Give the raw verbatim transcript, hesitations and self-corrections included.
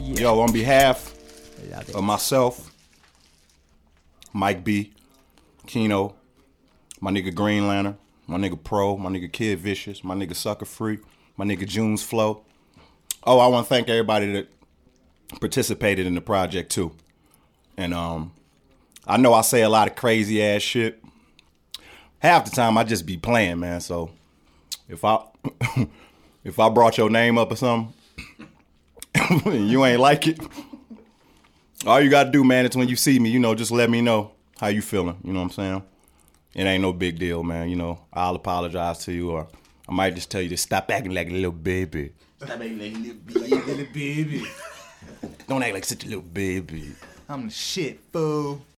Yeah. Yo, on behalf of myself, Mike B, Keno, my nigga Green Lantern, my nigga Pro, my nigga Kid Vicious, my nigga Sucker Free, my nigga June's Flow. Oh, I want to thank everybody that participated in the project too. And um, I know I say a lot of crazy ass shit. Half the time I just be playing, man. So if I if I brought your name up or something, and you ain't like it, all you gotta do, man, is when you see me, you know, just let me know how you feeling. You know what I'm saying? It ain't no big deal, man. You know, I'll apologize to you, or I might just tell you to stop acting like a little baby. Stop acting like a little baby, little baby. Don't act like such a little baby. I'm the shit, fool.